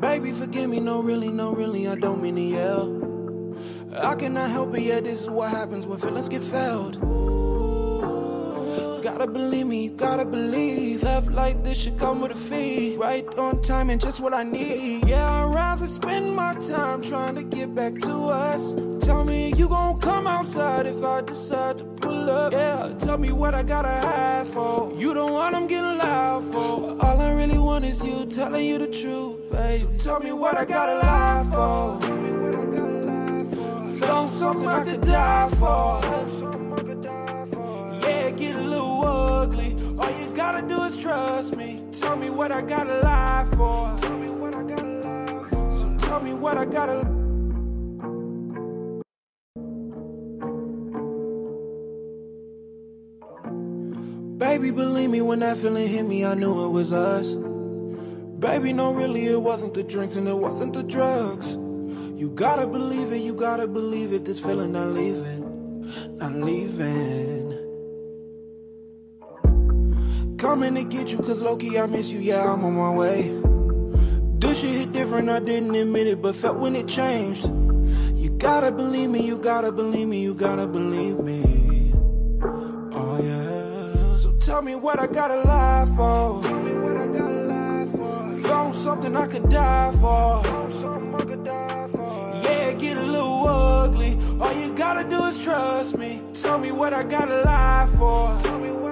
Baby, forgive me, no really, I don't mean to yell. I cannot help it, yeah, this is what happens when feelings get failed. Gotta believe me, you gotta believe. Love like this should come with a fee. Right on time and just what I need. Yeah, I'd rather spend my time trying to get back to us. Tell me you gon' come outside if I decide to pull up. Yeah, tell me what I gotta hide for. You don't want I'm getting loud for. All I really want is you telling you the truth, baby. So tell me what I gotta lie for. Found something I could die for. Yeah, get a little ugly. All you gotta do is trust me. Tell me what I gotta lie for. So tell me what I gotta. Baby, believe me, when that feeling hit me, I knew it was us. Baby, no, really, it wasn't the drinks and it wasn't the drugs. You gotta believe it, this feeling not leaving, not leaving. Coming to get you, cause low-key I miss you, yeah, I'm on my way. This shit hit different, I didn't admit it, but felt when it changed. You gotta believe me, you gotta believe me, you gotta believe me. Oh yeah. So tell me what I gotta lie for. Found something I could die for. Yeah, get a little ugly. All you gotta do is trust me. Tell me what I gotta lie for.